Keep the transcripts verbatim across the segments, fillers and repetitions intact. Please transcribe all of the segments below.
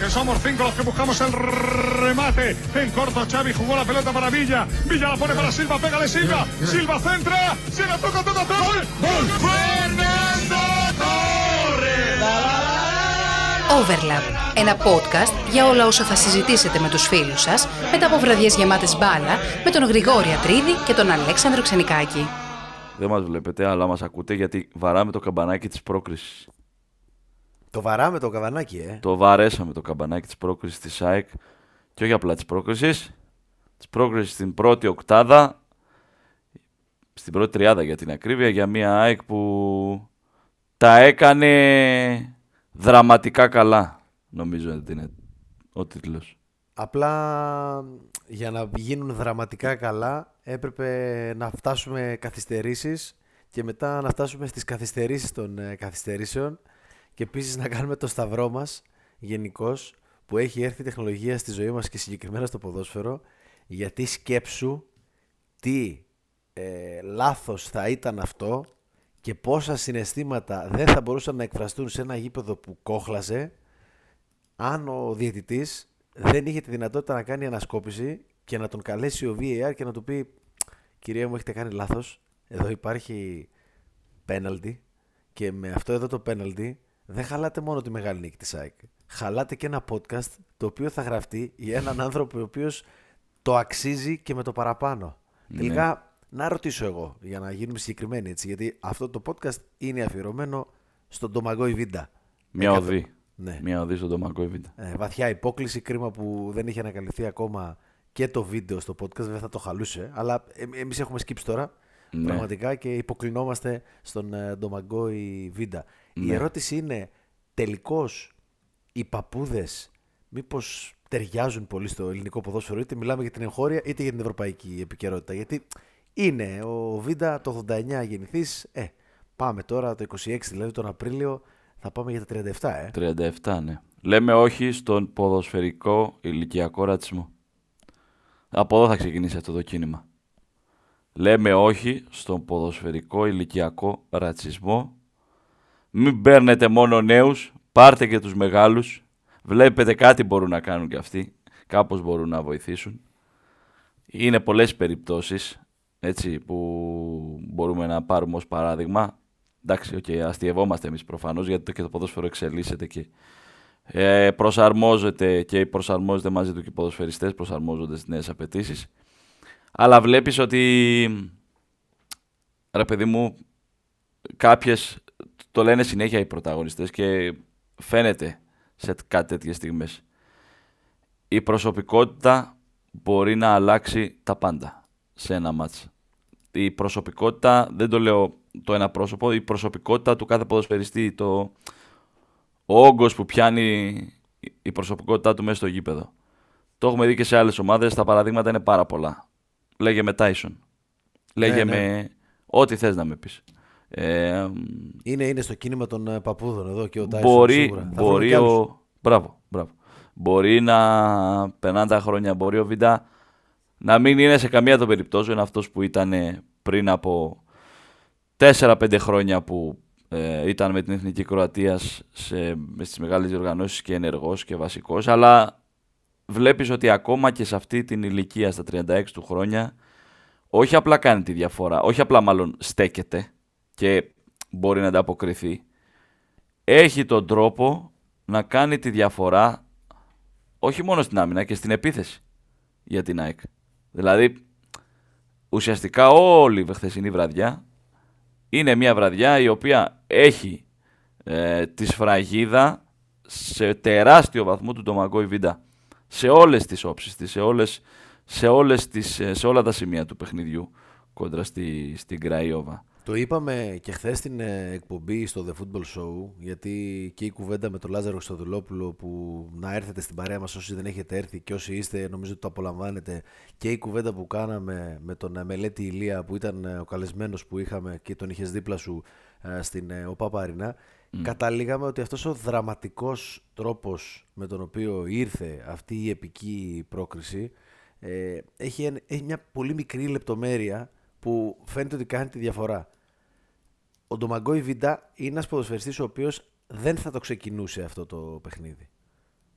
que somos cinco los que buscamos el remate. En corto, Xavi jugó la pelota para Villa. Villa la pone para Silva, pégale Silva. Silva centra, se la toca, toca, toca. ¡Gol! ¡Gol! ¡Fernando Torres! Overlap, ένα podcast για όλα όσα θα συζητήσετε με τους φίλους σας μετά από βραδιές γεμάτες μπάλα με τον Γρηγόρη Ατρίδη και τον Αλέξανδρο Ξενικάκη. Δεν μας βλέπετε, αλλά μας ακούτε γιατί βαράμε το καμπανάκι της πρόκρισης. Το βαράμε το καμπανάκι, ε. Το βαρέσαμε το καμπανάκι της πρόκρισης της ΑΕΚ και όχι απλά της πρόκρισης. Της πρόκρισης στην πρώτη οκτάδα, στην πρώτη τριάδα για την ακρίβεια, για μια ΑΕΚ που τα έκανε δραματικά καλά, νομίζω ότι είναι ο τίτλος. Απλά για να γίνουν δραματικά καλά έπρεπε να φτάσουμε καθυστερήσεις και μετά να φτάσουμε στις καθυστερήσεις των ε, καθυστερήσεων και επίσης να κάνουμε το σταυρό μας γενικώς που έχει έρθει η τεχνολογία στη ζωή μας και συγκεκριμένα στο ποδόσφαιρο, γιατί σκέψου τι ε, λάθος θα ήταν αυτό και πόσα συναισθήματα δεν θα μπορούσαν να εκφραστούν σε ένα γήπεδο που κόχλαζε αν ο διαιτητής δεν είχε τη δυνατότητα να κάνει ανασκόπηση και να τον καλέσει ο βι έι αρ και να του πει «Κυρία μου, έχετε κάνει λάθος, εδώ υπάρχει πέναλτι και με αυτό εδώ το πέναλτι δεν χαλάτε μόνο τη μεγάλη νίκη της ΑΕΚ. Χαλάτε και ένα podcast το οποίο θα γραφτεί για έναν άνθρωπο ο οποίος το αξίζει και με το παραπάνω». Ναι. Τελικά, να ρωτήσω εγώ, για να γίνουμε συγκεκριμένοι, έτσι, γιατί αυτό το podcast είναι αφιερωμένο στον Ντομαγκόι Βίντα. Μια Εκατο... οδή. Ναι. Μια οδή στον Ντομαγκόι Βίντα. Ε, βαθιά υπόκληση, κρίμα που δεν είχε ανακαλυφθεί ακόμα και το βίντεο στο podcast, βέβαια θα το χαλούσε, αλλά ε, εμείς έχουμε σκύψει τώρα, ναι, πραγματικά, και υποκλεινόμαστε στον ε, Ντομαγκόι Βίντα. Ναι. Η ερώτηση είναι, τελικώς οι παππούδες μήπως ταιριάζουν πολύ στο ελληνικό ποδόσφαιρο, είτε μιλάμε για την εγχώρια είτε για την ευρωπαϊκή επικαιρότητα, γιατί είναι ο Βίντα το ογδόντα εννιά γεννηθής, ε, πάμε τώρα το είκοσι έξι, δηλαδή τον Απρίλιο θα πάμε για τα τριάντα επτά, ε. τριάντα επτά, ναι. Λέμε όχι στον ποδοσφαιρικό ηλικιακό ρατσισμό. Από εδώ θα ξεκινήσει αυτό το κίνημα. Λέμε όχι στον ποδοσφαιρικό ηλικιακό ρατσισμό. Μην παίρνετε μόνο νέους, πάρτε και τους μεγάλους. Βλέπετε κάτι μπορούν να κάνουν και αυτοί. Κάπως μπορούν να βοηθήσουν. Είναι πολλές περιπτώσεις, έτσι, που μπορούμε να πάρουμε ως παράδειγμα. Εντάξει, okay, αστειευόμαστε εμείς προφανώς, γιατί και το ποδόσφαιρο εξελίσσεται και ε, προσαρμόζεται και προσαρμόζεται μαζί του και οι ποδοσφαιριστές προσαρμόζονται στις νέες απαιτήσεις. Αλλά βλέπεις ότι, ρε παιδί μου, κάποιες το λένε συνέχεια οι πρωταγωνιστές και φαίνεται σε κάτι τέτοιες στιγμές. Η προσωπικότητα μπορεί να αλλάξει τα πάντα σε ένα μάτς. Η προσωπικότητα, δεν το λέω το ένα πρόσωπο, η προσωπικότητα του κάθε ποδοσφαιριστή, το, ο όγκος που πιάνει η προσωπικότητά του μέσα στο γήπεδο. Το έχουμε δει και σε άλλες ομάδες, τα παραδείγματα είναι πάρα πολλά. Λέγε με Τάισον, λέγε ναι, με ναι. ό,τι θες να με πεις. Ε, είναι, είναι στο κίνημα των παππούδων εδώ και ο Τάισον μπορεί, σίγουρα. Μπορεί ο, μπράβο, μπράβο. Μπορεί να περνάνε τα χρόνια, μπορεί ο Βίντα να μην είναι σε καμία των περιπτώσεων αυτός που ήταν πριν από τέσσερα πέντε χρόνια που ε, ήταν με την Εθνική Κροατίας σε, στις μεγάλες διοργανώσεις και ενεργός και βασικός, αλλά βλέπεις ότι ακόμα και σε αυτή την ηλικία, στα τριάντα έξι του χρόνια, όχι απλά κάνει τη διαφορά, όχι απλά μάλλον στέκεται και μπορεί να ανταποκριθεί, έχει τον τρόπο να κάνει τη διαφορά όχι μόνο στην άμυνα και στην επίθεση για την ΑΕΚ. Δηλαδή, ουσιαστικά όλη η χθεσινή βραδιά είναι μια βραδιά η οποία έχει ε, τη σφραγίδα σε τεράστιο βαθμό του Ντομαγκόι Βίντα. Σε όλες τις όψεις της, σε, όλες, σε, όλες τις, σε όλα τα σημεία του παιχνιδιού κόντρα στη, στην Κραϊόβα. Το είπαμε και χθες στην εκπομπή στο The Football Show, γιατί και η κουβέντα με τον Λάζαρο Χρυστοδουλόπουλο, που να έρθετε στην παρέα μας όσοι δεν έχετε έρθει και όσοι είστε νομίζω ότι το απολαμβάνετε, και η κουβέντα που κάναμε με τον Μελέτη Ηλία που ήταν ο καλεσμένος που είχαμε και τον είχες δίπλα σου στην ΟΠΑΠ Αρινά, mm. καταλήγαμε ότι αυτός ο δραματικός τρόπος με τον οποίο ήρθε αυτή η επική πρόκριση ε, έχει, έχει μια πολύ μικρή λεπτομέρεια που φαίνεται ότι κάνει τη διαφορά. Ο Ντομαγκόι Βίντα είναι ένας ποδοσφαιριστής ο οποίος δεν θα το ξεκινούσε αυτό το παιχνίδι.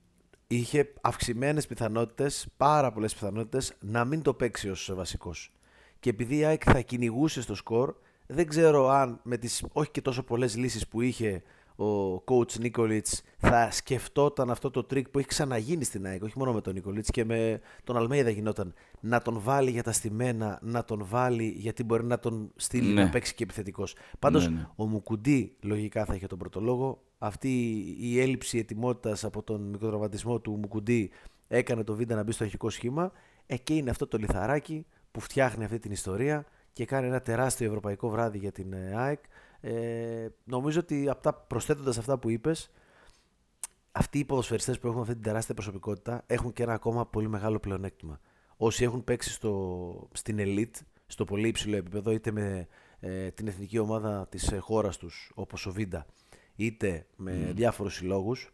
είχε αυξημένες πιθανότητες, πάρα πολλές πιθανότητες, να μην το παίξει ως βασικός. Και επειδή η ΑΕΚ θα κυνηγούσε στο σκορ, δεν ξέρω αν με τις όχι και τόσο πολλές λύσεις που είχε ο coach Νίκολιτς θα σκεφτόταν αυτό το τρίκ που έχει ξαναγίνει στην ΑΕΚ, όχι μόνο με τον Νίκολιτς και με τον Αλμέιδα γινόταν, να τον βάλει για τα στημένα, να τον βάλει γιατί μπορεί να τον στείλει Ναι. να παίξει και επιθετικός. Πάντως Ναι, ναι. ο Μουκουντή λογικά θα είχε τον πρώτο λόγο. Αυτή η έλλειψη ετοιμότητας από τον μικροτραυματισμό του Μουκουντή έκανε το Βίντα να μπει στο αρχικό σχήμα. Ε, και είναι αυτό το λιθαράκι που φτιάχνει αυτή την ιστορία και κάνει ένα τεράστιο ευρωπαϊκό βράδυ για την ε, ΑΕΚ. Ε, νομίζω ότι αυτά, προσθέτοντας αυτά που είπες, αυτοί οι ποδοσφαιριστές που έχουν αυτή την τεράστια προσωπικότητα έχουν και ένα ακόμα πολύ μεγάλο πλεονέκτημα. Όσοι έχουν παίξει στο, στην elite, στο πολύ υψηλό επίπεδο, είτε με ε, την εθνική ομάδα της ε, χώρας τους, όπως ο Βίντα, είτε με mm. διάφορους συλλόγους,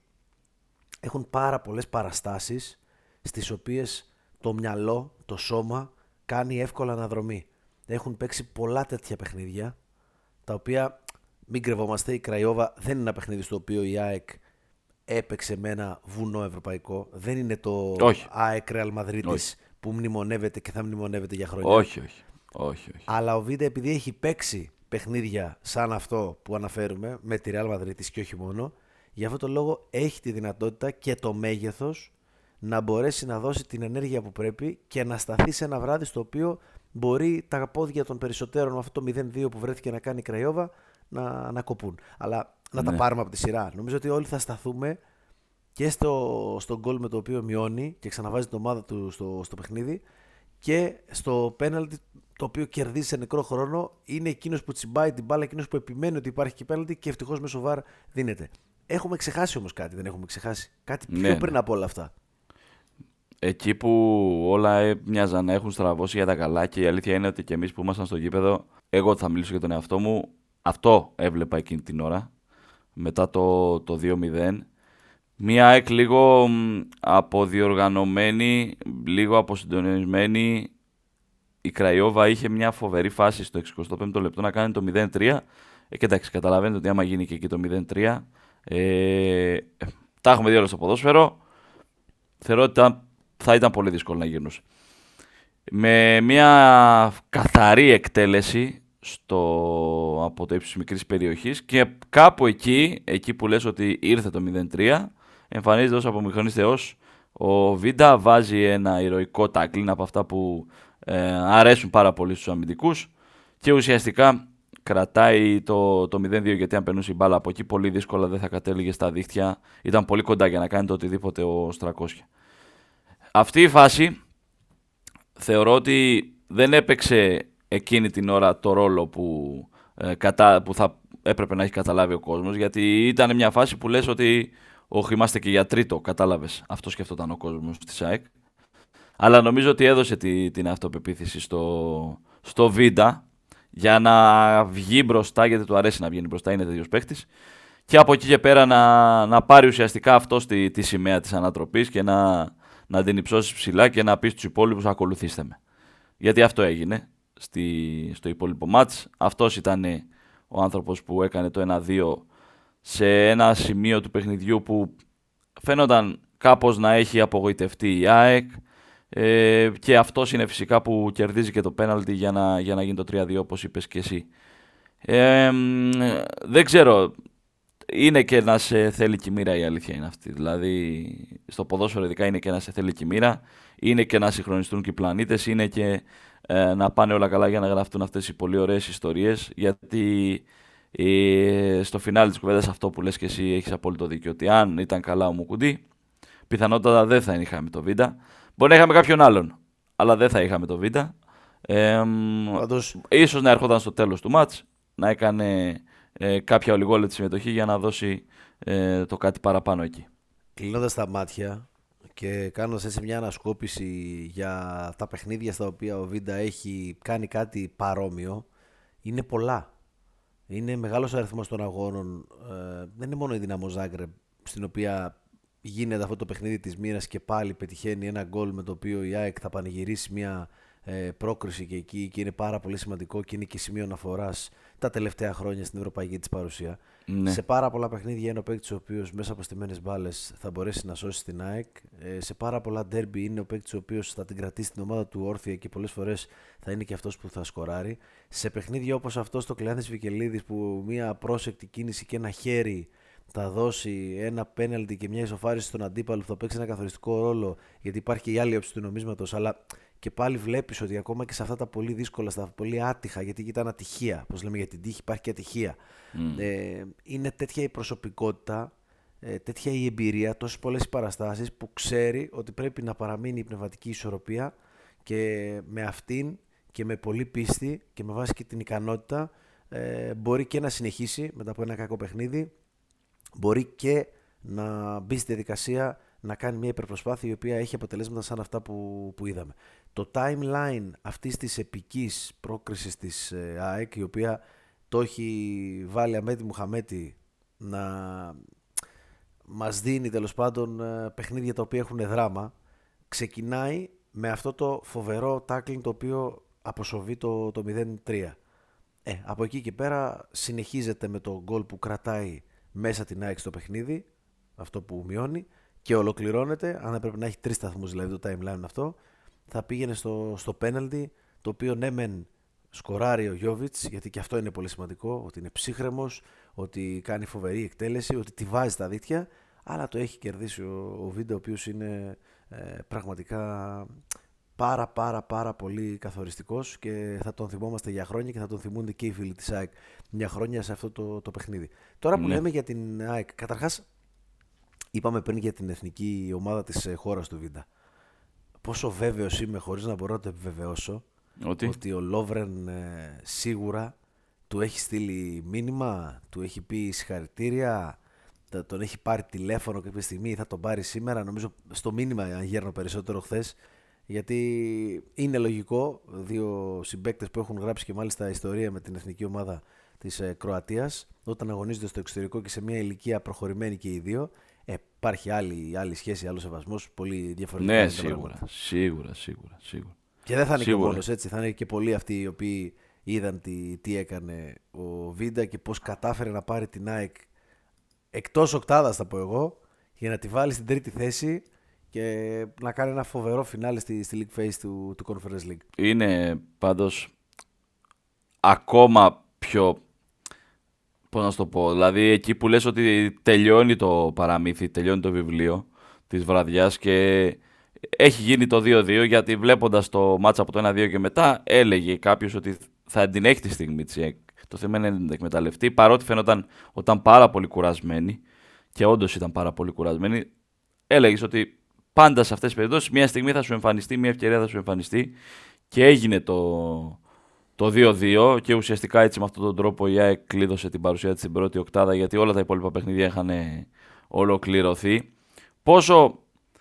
έχουν πάρα πολλές παραστάσεις στις οποίες το μυαλό, το σώμα κάνει εύκολα αναδρομή. Έχουν παίξει πολλά τέτοια παιχνίδια, τα οποία, μην κρυβόμαστε, η Κραϊόβα δεν είναι ένα παιχνίδι στο οποίο η ΑΕΚ έπαιξε με ένα βουνό ευρωπαϊκό. Δεν είναι το Όχι. ΑΕΚ Ρεάλ Μαδρίτης που μνημονεύεται και θα μνημονεύεται για χρόνια. Όχι, όχι. όχι, όχι. Αλλά ο Βίντα, επειδή έχει παίξει παιχνίδια σαν αυτό που αναφέρουμε με τη Ρεάλ Μαδρίτης και όχι μόνο, γι' αυτό το λόγο έχει τη δυνατότητα και το μέγεθος να μπορέσει να δώσει την ενέργεια που πρέπει και να σταθεί σε ένα βράδυ στο οποίο μπορεί τα πόδια των περισσότερων με αυτό το μηδέν δύο που βρέθηκε να κάνει η Κραϊόβα να, να κοπούν. Αλλά να Ναι. τα πάρουμε από τη σειρά. Νομίζω ότι όλοι θα σταθούμε και στο, στο γκολ με το οποίο μειώνει και ξαναβάζει την ομάδα του στο, στο παιχνίδι και στο πέναλτι το οποίο κερδίζει σε νεκρό χρόνο. Είναι εκείνος που τσιμπάει την μπάλα, εκείνος που επιμένει ότι υπάρχει και πέναλτι και ευτυχώς μέσω βαρ δίνεται. Έχουμε ξεχάσει όμως κάτι, δεν έχουμε ξεχάσει. Κάτι πιο Ναι, πριν ναι. από όλα αυτά. Εκεί που όλα ε, μοιάζαν να έχουν στραβώσει για τα καλά και η αλήθεια είναι ότι και εμείς που ήμασταν στο γήπεδο, εγώ θα μιλήσω για τον εαυτό μου, αυτό έβλεπα εκείνη την ώρα, μετά το, το δύο μηδέν. Μία ΑΕΚ λίγο μ, αποδιοργανωμένη, λίγο αποσυντονισμένη. Η Κραϊόβα είχε μια φοβερή φάση στο εξηκοστό πέμπτο λεπτό να κάνει το μηδέν τρία. Ε, και εντάξει, καταλαβαίνετε ότι άμα γίνει και εκεί το μηδέν τρία, ε, τα έχουμε δει όλα στο ποδόσφαιρο. Θεωρώ ότι θα, θα ήταν πολύ δύσκολο να γυρνούσε. Με μια καθαρή εκτέλεση στο, από το ύψος της μικρής περιοχής και κάπου εκεί, εκεί που λες ότι ήρθε το μηδέν τρία, εμφανίζεται ως απομηχανής θεός ο Βίντα, βάζει ένα ηρωικό τάκλιν από αυτά που ε, αρέσουν πάρα πολύ στους αμυντικούς και ουσιαστικά κρατάει το, το μηδέν δύο, γιατί αν περνούσε η μπάλα από εκεί πολύ δύσκολα δεν θα κατέληγε στα δίχτυα, ήταν πολύ κοντά για να κάνει το οτιδήποτε ο Στρακόσια. Αυτή η φάση θεωρώ ότι δεν έπαιξε εκείνη την ώρα το ρόλο που, ε, κατά, που θα έπρεπε να έχει καταλάβει ο κόσμος, γιατί ήταν μια φάση που λες ότι όχι, είμαστε και για τρίτο, κατάλαβες, αυτό σκεφτόταν ο κόσμος της ΑΕΚ. Αλλά νομίζω ότι έδωσε τη, την αυτοπεποίθηση στο, στο Βίντα για να βγει μπροστά, γιατί του αρέσει να βγαίνει μπροστά, είναι τέτοιος παίκτης, και από εκεί και πέρα να, να πάρει ουσιαστικά αυτό τη, τη σημαία της ανατροπής και να, να την υψώσει ψηλά και να πει στους υπόλοιπους ακολουθήστε με. Γιατί αυτό έγινε στη, στο υπόλοιπο μάτς. Αυτός ήταν ο άνθρωπος που έκανε το ένα δύο σε ένα σημείο του παιχνιδιού που φαίνονταν κάπως να έχει απογοητευτεί η ΑΕΚ, ε, και αυτός είναι φυσικά που κερδίζει και το πέναλτι για να, για να γίνει το τρία δύο, όπως είπες και εσύ. Ε, δεν ξέρω, είναι και να σε θέλει και η μοίρα, η αλήθεια είναι αυτή. Δηλαδή στο ποδόσφαιρο ειδικά είναι και να σε θέλει και η μοίρα, είναι και να συγχρονιστούν και οι πλανήτες, είναι και ε, να πάνε όλα καλά για να γραφτούν αυτές οι πολύ ωραίες ιστορίες, γιατί ε, στο φινάλι της κουβέντας αυτό που λες και εσύ έχεις απόλυτο δίκιο, ότι αν ήταν καλά ο Μουκουντή, πιθανότατα δεν θα είχαμε το Βίντα. Μπορεί να είχαμε κάποιον άλλον, αλλά δεν θα είχαμε το Βίντα. Ε, Πάντως, ίσως να έρχονταν στο τέλος του μάτς, να έκανε ε, κάποια ολιγόλεπτη συμμετοχή για να δώσει ε, το κάτι παραπάνω εκεί. κλείνοντας τα μάτια και κάνοντας έτσι μια ανασκόπηση για τα παιχνίδια στα οποία ο Βίντα έχει κάνει κάτι παρόμοιο, είναι πολλά. Είναι μεγάλος ο αριθμός των αγώνων. Ε, δεν είναι μόνο η Δυναμό Ζάγκρεπ, στην οποία γίνεται αυτό το παιχνίδι της μοίρας και πάλι πετυχαίνει ένα γκολ με το οποίο η ΑΕΚ θα πανηγυρίσει μια ε, πρόκριση και εκεί και είναι πάρα πολύ σημαντικό και είναι και σημείο αναφοράς τα τελευταία χρόνια στην ευρωπαϊκή της παρουσία. Ναι. Σε πάρα πολλά παιχνίδια είναι ο παίκτης ο οποίος μέσα από στημένες μπάλες θα μπορέσει να σώσει την ΑΕΚ. Ε, σε πάρα πολλά ντέρμπι είναι ο παίκτης ο οποίος θα την κρατήσει την ομάδα του όρθια και πολλές φορές θα είναι και αυτός που θα σκοράρει. Σε παιχνίδια όπως αυτό στο Κλεάνθης Βικελίδης που μια πρόσεκτη κίνηση και ένα χέρι θα δώσει ένα πέναλτι και μια ισοφάριση στον αντίπαλο που θα παίξει ένα καθοριστικό ρόλο, γιατί υπάρχει και η άλλη όψη του νομίσματος, αλλά και πάλι βλέπεις ότι ακόμα και σε αυτά τα πολύ δύσκολα, στα πολύ άτυχα, γιατί ήταν ατυχία, όπως λέμε για την τύχη, υπάρχει και ατυχία. Mm. Ε, είναι τέτοια η προσωπικότητα, ε, τέτοια η εμπειρία, τόσες πολλές παραστάσεις που ξέρει ότι πρέπει να παραμείνει η πνευματική ισορροπία και με αυτήν και με πολλή πίστη και με βάση και την ικανότητα ε, μπορεί και να συνεχίσει μετά από ένα κακό παιχνίδι. Μπορεί και να μπει στη διαδικασία να κάνει μια υπερπροσπάθεια η οποία έχει αποτελέσματα σαν αυτά που, που είδαμε. Το timeline αυτής της επικής πρόκρισης της ΑΕΚ, η οποία το έχει βάλει Αμέτη Μουχαμέτη να μας δίνει τέλος πάντων παιχνίδια τα οποία έχουν δράμα, ξεκινάει με αυτό το φοβερό tackling το οποίο αποσοβεί το, το μηδέν τρία. Ε, από εκεί και πέρα συνεχίζεται με το γκολ που κρατάει μέσα την ΑΕΚ στο παιχνίδι, αυτό που μειώνει, και ολοκληρώνεται, αν έπρεπε να έχει τρεις σταθμούς δηλαδή το timeline αυτό, θα πήγαινε στο, στο penalty, το οποίο ναι μεν σκοράρει ο Γιόβιτς, γιατί και αυτό είναι πολύ σημαντικό, ότι είναι ψύχρεμος, ότι κάνει φοβερή εκτέλεση, ότι τη βάζει στα δίχτυα, αλλά το έχει κερδίσει ο, ο Βίντα, ο οποίος είναι ε, πραγματικά πάρα πάρα πάρα πολύ καθοριστικός και θα τον θυμόμαστε για χρόνια και θα τον θυμούνται και οι φίλοι της ΑΕΚ μια χρόνια σε αυτό το, το παιχνίδι. Τώρα που ναι. λέμε για την ΑΕΚ, καταρχάς είπαμε πριν για την εθνική ομάδα της χώρας του Βίντα. Πόσο βέβαιος είμαι, χωρίς να μπορώ να το επιβεβαιώσω, ότι, ότι ο Λόβρεν ε, σίγουρα του έχει στείλει μήνυμα, του έχει πει συγχαρητήρια, τον έχει πάρει τηλέφωνο κάποια στιγμή, θα τον πάρει σήμερα, νομίζω στο μήνυμα γέρνω περισσότερο χθες, γιατί είναι λογικό δύο συμπαίκτες που έχουν γράψει και μάλιστα ιστορία με την εθνική ομάδα της ε, Κροατίας, όταν αγωνίζονται στο εξωτερικό και σε μια ηλικία προχωρημένη και οι δύο, ε, υπάρχει άλλη, άλλη σχέση, άλλο σεβασμός, πολύ διαφορετικό. Ναι, σίγουρα, σίγουρα, σίγουρα, σίγουρα. Και δεν θα είναι σίγουρα. Και μόνος έτσι, θα είναι και πολλοί αυτοί οι οποίοι είδαν τι, τι έκανε ο Βίντα και πώς κατάφερε να πάρει την ΑΕΚ εκτός οκτάδας, θα πω εγώ, για να τη βάλει στην τρίτη θέση και να κάνει ένα φοβερό φινάλε στη, στη League Phase του, του Conference League. Είναι πάντως ακόμα πιο, πώς να σου το πω, δηλαδή εκεί που λες ότι τελειώνει το παραμύθι, τελειώνει το βιβλίο της βραδιάς και έχει γίνει το δύο δύο, γιατί βλέποντας το μάτσα από το ένα δύο και μετά έλεγε κάποιος ότι θα την έχει τη στιγμή της ΑΕΚ. Το θέμα είναι να την εκμεταλλευτεί, παρότι φαίνονταν ότι ήταν πάρα πολύ κουρασμένη και όντως ήταν πάρα πολύ κουρασμένη. Έλεγες ότι πάντα σε αυτές τις περιπτώσεις μια στιγμή θα σου εμφανιστεί, μια ευκαιρία θα σου εμφανιστεί και έγινε το, το δύο δύο και ουσιαστικά έτσι με αυτόν τον τρόπο η ΑΕΚ κλείδωσε την παρουσία της στην πρώτη οκτάδα, γιατί όλα τα υπόλοιπα παιχνίδια είχαν ολοκληρωθεί. Πόσο,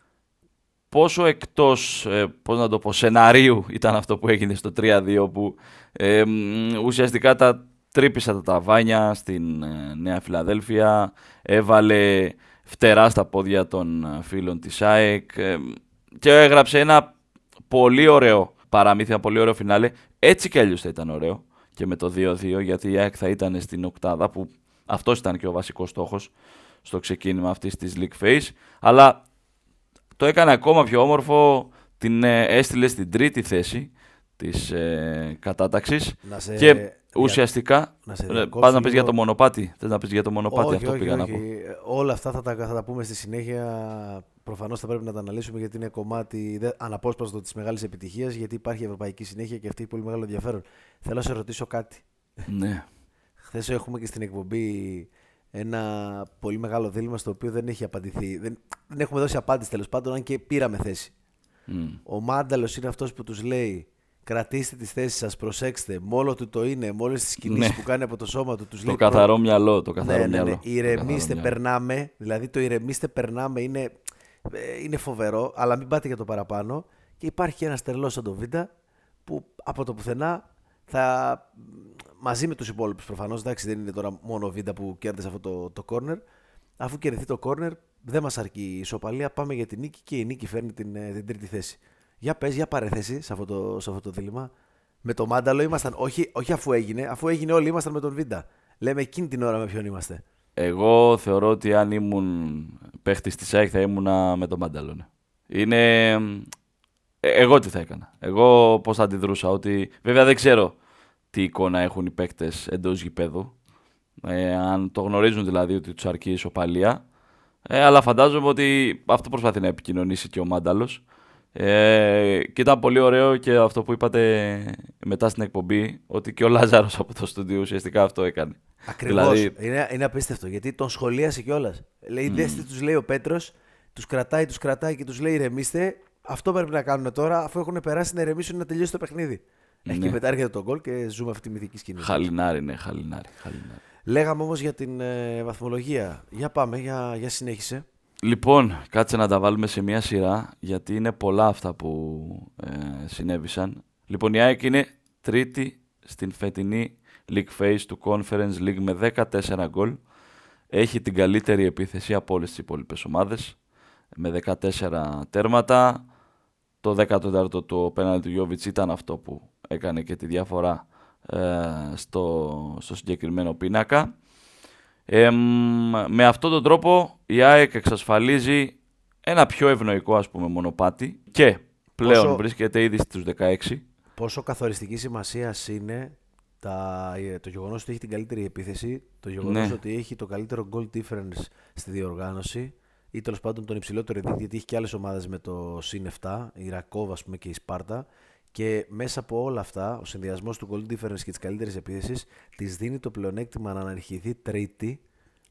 πόσο εκτός ε, πώς να το πω, σεναρίου ήταν αυτό που έγινε στο τρία δύο, που ε, ουσιαστικά τα τρύπησε τα ταβάνια στην ε, Νέα Φιλαδέλφια, έβαλε φτερά στα πόδια των φίλων της ΑΕΚ ε, και έγραψε ένα πολύ ωραίο παραμύθι, ένα πολύ ωραίο φινάλε. Έτσι κι αλλιώς θα ήταν ωραίο και με το δύο δύο, γιατί η ΑΕΚ θα ήταν στην οκτάδα, που αυτός ήταν και ο βασικός στόχος στο ξεκίνημα αυτής της League Phase, αλλά το έκανε ακόμα πιο όμορφο, την ε, έστειλε στην τρίτη θέση της ε, κατάταξης σε... και ουσιαστικά, να πας να πεις για το μονοπάτι, θες να πεις για το μονοπάτι, όχι, αυτό όχι, πήγα όχι. να πω. Όλα αυτά θα τα, θα τα πούμε στη συνέχεια, προφανώς θα πρέπει να τα αναλύσουμε, γιατί είναι κομμάτι δε, αναπόσπαστο της μεγάλης επιτυχίας, γιατί υπάρχει ευρωπαϊκή συνέχεια και αυτή έχει πολύ μεγάλο ενδιαφέρον. Θέλω να σε ρωτήσω κάτι. Ναι. Χθες έχουμε και στην εκπομπή ένα πολύ μεγάλο δίλημμα στο οποίο δεν έχει απαντηθεί, δεν, δεν έχουμε δώσει απάντηση τέλος πάντων, αν και πήραμε θέση. Mm. Ο Μάνταλος είναι αυτός που τους λέει: κρατήστε τις θέσεις σας, προσέξτε, μόνο του το είναι, με όλες τις κινήσεις ναι. που κάνει από το σώμα του. Τους το λέει, καθαρό προ... μυαλό, το καθαρό ναι, μυαλό. Ναι, ναι. Ηρεμήστε, περνάμε, δηλαδή το ηρεμήστε, περνάμε είναι, είναι φοβερό, αλλά μην πάτε για το παραπάνω. Και υπάρχει ένας τρελός σαν το Βίντα που από το πουθενά θα, μαζί με τους υπόλοιπους προφανώς, εντάξει, δεν είναι τώρα μόνο ο Βίντα που κέρδισε αυτό το, το corner, αφού κερδιθεί το corner δεν μας αρκεί η ισοπαλία, πάμε για την νίκη και η νίκη φέρνει την, την τρίτη θέση. Για πες, για παρέθεση σε αυτό το, σε αυτό το δίλημμα. Με το Μάνταλο ήμασταν, όχι, όχι αφού έγινε, αφού έγινε όλοι ήμασταν με τον Βίντα. Λέμε εκείνη την ώρα με ποιον είμαστε. Εγώ θεωρώ ότι αν ήμουν παίχτης της ΑΕΚ θα ήμουν με τον Μάνταλο. Ναι. Είναι... Εγώ τι θα έκανα. Εγώ πώς θα αντιδρούσα. Ότι... Βέβαια δεν ξέρω τι εικόνα έχουν οι παίκτες εντός γηπέδου. Ε, αν το γνωρίζουν δηλαδή ότι τους αρκεί η ισοπαλία. Ε, αλλά φαντάζομαι ότι αυτό προσπαθεί να επικοινωνήσει και ο Μάνταλος. Ε, και ήταν πολύ ωραίο και αυτό που είπατε μετά στην εκπομπή, ότι και ο Λάζαρος από το στούντιο ουσιαστικά αυτό έκανε. Ακριβώς. Δηλαδή... Είναι, είναι απίστευτο γιατί τον σχολίασε κιόλας. Λέει, mm. δες τι τους λέει ο Πέτρος, τους κρατάει, τους κρατάει και τους λέει ηρεμήστε. Αυτό πρέπει να κάνουν τώρα, αφού έχουν περάσει να ηρεμήσουν να τελειώσει το παιχνίδι. Ναι. Και μετά έρχεται το γκολ και ζούμε αυτή τη μυθική σκηνή. Χαλινάρι, ναι, χαλινάρι. χαλινάρι. Λέγαμε όμως για την ε, βαθμολογία. Για πάμε, για, για συνέχισε. Λοιπόν, κάτσε να τα βάλουμε σε μια σειρά, γιατί είναι πολλά αυτά που ε, συνέβησαν. Λοιπόν, η ΑΕΚ είναι τρίτη στην φετινή League Phase του Conference League με δεκατέσσερα γκολ. Έχει την καλύτερη επίθεση από όλες τις υπόλοιπες ομάδες, με δεκατέσσερα τέρματα. Το δεκατέταρτο του πέναλτι του Γιόβιτς ήταν αυτό που έκανε και τη διαφορά ε, στο, στο συγκεκριμένο πίνακα. Ε, με αυτόν τον τρόπο η ΑΕΚ εξασφαλίζει ένα πιο ευνοϊκό ας πούμε μονοπάτι και πλέον πόσο, βρίσκεται ήδη στους δεκαέξι. Πόσο καθοριστική σημασία είναι τα, το γεγονός ότι έχει την καλύτερη επίθεση, το γεγονός ναι. ότι έχει το καλύτερο goal difference στη διοργάνωση ή τέλος πάντων τον υψηλότερο δείκτη, γιατί έχει και άλλες ομάδες με το συν επτά, η Ρακόβα ας πούμε, και η Σπάρτα. Και μέσα από όλα αυτά, ο συνδυασμός του goal difference και της καλύτερης επίθεσης της δίνει το πλεονέκτημα να αναρχηθεί τρίτη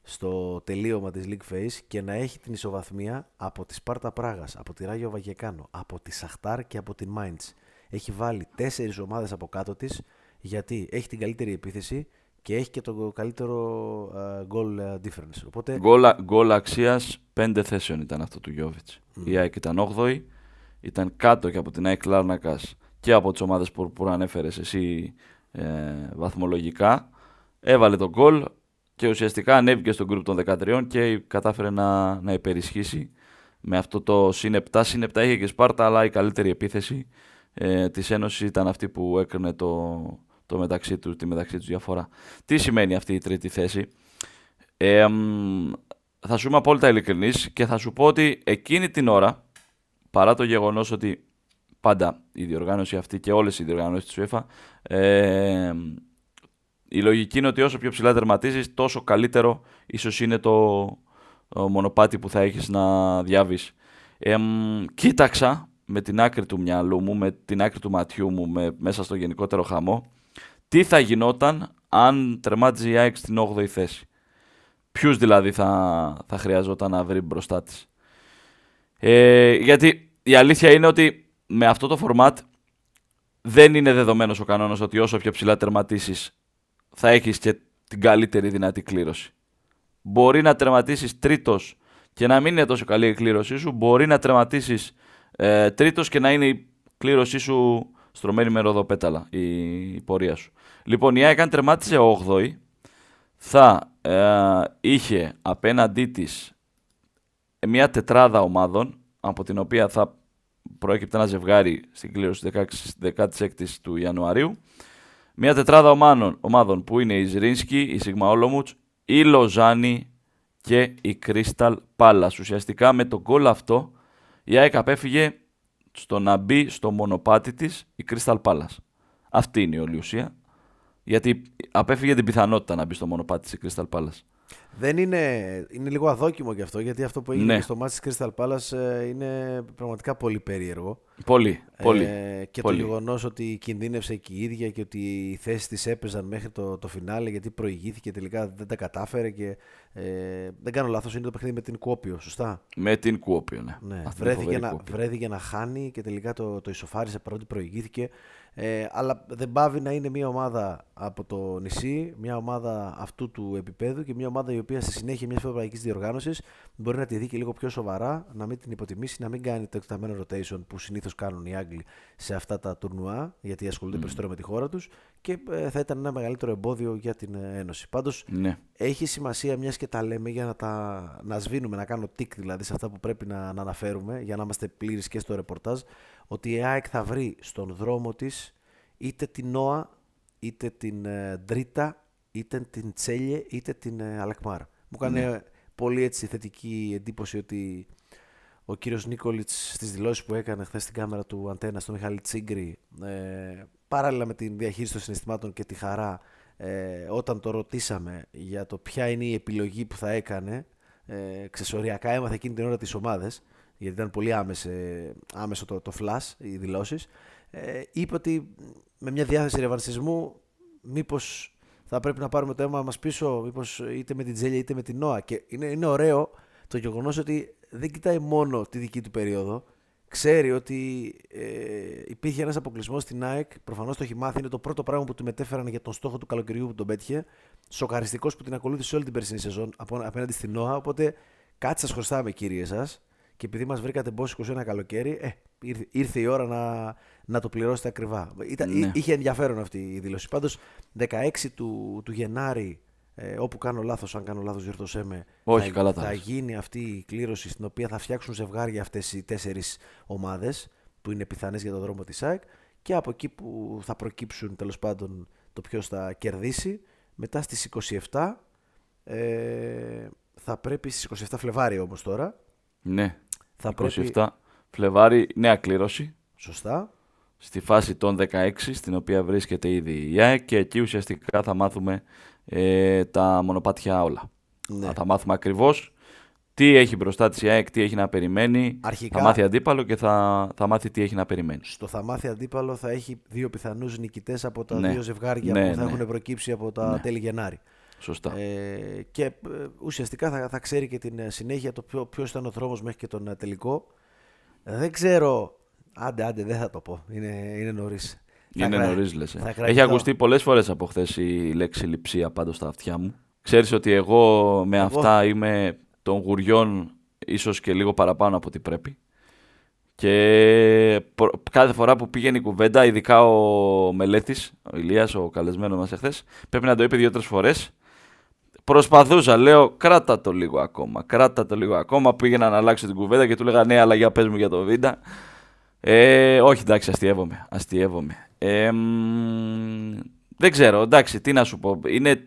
στο τελείωμα της League Phase και να έχει την ισοβαθμία από τη Σπάρτα Πράγας, από τη Ράγιο Βαγεκάνο, από τη Σαχτάρ και από τη Mainz. Έχει βάλει τέσσερις ομάδες από κάτω της, γιατί έχει την καλύτερη επίθεση και έχει και το καλύτερο uh, goal difference. Οπότε... Γκολ αξίας πέντε θέσεων ήταν αυτό του Γιόβιτς. Mm. Η ΑΕΚ ήταν όγδοη, ήταν κάτω και από την ΑΕΚ Λάρνακας και από τις ομάδες που, που ανέφερες εσύ ε, βαθμολογικά. Έβαλε τον γκολ και ουσιαστικά ανέβηκε στον γκρουπ των δεκατρία και κατάφερε να, να υπερισχύσει με αυτό το συν επτά. Συν επτά είχε και Σπάρτα, αλλά η καλύτερη επίθεση ε, της Ένωσης ήταν αυτή που έκρινε το, το μεταξύ του, τη μεταξύ τους διαφορά. Τι σημαίνει αυτή η τρίτη θέση? Ε, θα σου είμαι απόλυτα ειλικρινής και θα σου πω ότι εκείνη την ώρα, παρά το γεγονός ότι πάντα η διοργάνωση αυτή και όλες οι διοργανώσεις της UEFA, ε, η λογική είναι ότι όσο πιο ψηλά τερματίζεις, τόσο καλύτερο ίσως είναι το, το μονοπάτι που θα έχεις να διάβεις. Ε, κοίταξα με την άκρη του μυαλού μου, με την άκρη του ματιού μου, με, μέσα στο γενικότερο χαμό, τι θα γινόταν αν τερμάτιζε η ΑΕΚ στην όγδοη θέση. Ποιους δηλαδή θα, θα χρειαζόταν να βρει μπροστά της. Ε, γιατί η αλήθεια είναι ότι με αυτό το format δεν είναι δεδομένος ο κανόνας ότι όσο πιο ψηλά τερματίσεις θα έχεις και την καλύτερη δυνατή κλήρωση. Μπορεί να τερματίσεις τρίτος και να μην είναι τόσο καλή η κλήρωσή σου. Μπορεί να τερματίσεις ε, τρίτος και να είναι η κλήρωσή σου στρωμένη με ροδοπέταλα, η, η πορεία σου. Λοιπόν, η ΑΕΚ αν τερμάτισε όγδοη, θα ε, είχε απέναντί της μια τετράδα ομάδων, από την οποία θα προέκυπτε ένα ζευγάρι στην κλήρωση δεκαέξι του Ιανουαρίου. Μια τετράδα ομάδων, ομάδων που είναι η Ζρίνσκι, η Σίγμα Όλομουτς, η Λοζάνη και η Κρίσταλ Πάλας. Ουσιαστικά με τον γκολ αυτό η ΑΕΚ απέφυγε στο να μπει στο μονοπάτι της η Κρίσταλ Πάλας. Αυτή είναι η όλη ουσία. Γιατί απέφυγε την πιθανότητα να μπει στο μονοπάτι της Crystal Palace. Δεν είναι, είναι λίγο αδόκιμο γι' αυτό, γιατί αυτό που έγινε ναι. στο μάτς της Crystal Palace ε, είναι πραγματικά πολύ περίεργο. Πολύ, πολύ. Ε, και πολύ. το γεγονός ότι κινδύνευσε και η ίδια και ότι οι θέσεις της έπαιζαν μέχρι το, το φινάλε, γιατί προηγήθηκε τελικά δεν τα κατάφερε και ε, δεν κάνω λάθος, είναι το παιχνίδι με την Κουόπιο, σωστά? Με την Κουόπιο, ναι. ναι. Βρέθηκε, να, βρέθηκε να χάνει και τελικά το, το ισοφάρισε παρότι προηγήθηκε. Ε, αλλά δεν πάβει να είναι μια ομάδα από το νησί, μια ομάδα αυτού του επίπεδου και μια ομάδα η οποία στη συνέχεια μιας ευρωπαϊκής διοργάνωσης μπορεί να τη δει και λίγο πιο σοβαρά, να μην την υποτιμήσει, να μην κάνει το εκτεταμένο rotation που συνήθως κάνουν οι Άγγλοι σε αυτά τα τουρνουά, γιατί ασχολούνται mm. περισσότερο με τη χώρα τους και ε, θα ήταν ένα μεγαλύτερο εμπόδιο για την Ένωση. Πάντως ναι. έχει σημασία, μιας και τα λέμε, για να τα να σβήνουμε, να κάνω τικ δηλαδή σε αυτά που πρέπει να, να αναφέρουμε, για να είμαστε πλήρεις και στο ρεπορτάζ, ότι η ΑΕΚ θα βρει στον δρόμο της είτε την Νόα, είτε την ε, Ντρίτα, είτε την Τσέλιε, είτε την ε, Αλακμάρ. Μου έκανε ναι. πολύ έτσι θετική εντύπωση ότι ο κύριος Νίκολιτς στις δηλώσεις που έκανε χθες στην κάμερα του Αντένα στο Μιχάλη Τσίγκρη, ε, παράλληλα με την διαχείριση των συναισθημάτων και τη χαρά, ε, όταν το ρωτήσαμε για το ποια είναι η επιλογή που θα έκανε, ε, ξεσοριακά έμαθε εκείνη την ώρα τις ομάδες, γιατί ήταν πολύ άμεσε, άμεσο το, το flash, οι δηλώσεις, ε, είπε ότι με μια διάθεση ρεβανσισμού μήπως θα πρέπει να πάρουμε το αίμα μας πίσω, μήπως είτε με την Τζέλια είτε με την Νόα. Και είναι, είναι ωραίο το γεγονός ότι δεν κοιτάει μόνο τη δική του περίοδο. Ξέρει ότι ε, υπήρχε ένας αποκλεισμός στην ΑΕΚ. Προφανώς το έχει μάθει. Είναι το πρώτο πράγμα που του μετέφεραν για τον στόχο του καλοκαιριού που τον πέτυχε. Σοκαριστικός που την ακολούθησε όλη την περσινή σεζόν απέναντι στην Νόα. Οπότε κάτι σας χρωστάμε, κύριοι εσάς. Και επειδή μας βρήκατε μπος είκοσι ένα καλοκαίρι, ε, ήρθε, ήρθε η ώρα να, να το πληρώσετε ακριβά. Ήταν, ναι. Είχε ενδιαφέρον αυτή η δήλωση. Πάντως, δεκαέξι του, του Γενάρη, ε, όπου κάνω λάθος, αν κάνω λάθος, διορθώσέ με, Όχι, θα, καλά, θα γίνει αυτή η κλήρωση στην οποία θα φτιάξουν ζευγάρια αυτές οι τέσσερις ομάδες που είναι πιθανές για τον δρόμο της ΑΕΚ, και από εκεί που θα προκύψουν τέλος πάντων το ποιος θα κερδίσει. Μετά στις είκοσι επτά, ε, θα πρέπει στις είκοσι επτά Φλεβάρι όμως τώρα. Ναι, θα είκοσι επτά πρέπει... Φλεβάρι, νέα κλήρωση. Σωστά. Στη φάση των δεκαέξι, στην οποία βρίσκεται ήδη η ΑΕΚ, και εκεί ουσιαστικά θα μάθουμε ε, τα μονοπάτια όλα. Ναι. Θα μάθουμε ακριβώς τι έχει μπροστά της η ΑΕΚ, τι έχει να περιμένει. Αρχικά, θα μάθει αντίπαλο και θα, θα μάθει τι έχει να περιμένει. Στο θα μάθει αντίπαλο θα έχει δύο πιθανούς νικητές από τα ναι. δύο ζευγάρια ναι, που θα ναι. έχουν προκύψει από τα ναι. τέλη Γενάρη. Σωστά. Ε, και ε, ουσιαστικά θα, θα ξέρει και την συνέχεια το ποιο, ποιος ήταν ο δρόμος μέχρι και τον τελικό. Δεν ξέρω. Άντε, άντε, δεν θα το πω. Είναι, είναι νωρίς. Είναι κρα... νωρίς, λες. Ε. Έχει ακουστεί πολλές φορές από χθες η λέξη λειψία πάντως στα αυτιά μου. Ξέρεις ότι εγώ με εγώ... αυτά είμαι των γουριών ίσως και λίγο παραπάνω από ό,τι πρέπει. Και κάθε φορά που πήγαινε η κουβέντα, ειδικά ο Μελέτης, ο Ηλίας, ο καλεσμένος μας εχθές, πρέπει να το είπε δύο-τρεις φορές. Προσπαθούσα, λέω, κράτα το λίγο ακόμα, κράτα το λίγο ακόμα. Πήγαινα να αλλάξω την κουβέντα και του λέγα ναι, αλλά για πες μου για το Βίντα. Ε, όχι, εντάξει, αστιεύομαι, αστιεύομαι. Ε, μ, δεν ξέρω, εντάξει, τι να σου πω. Είναι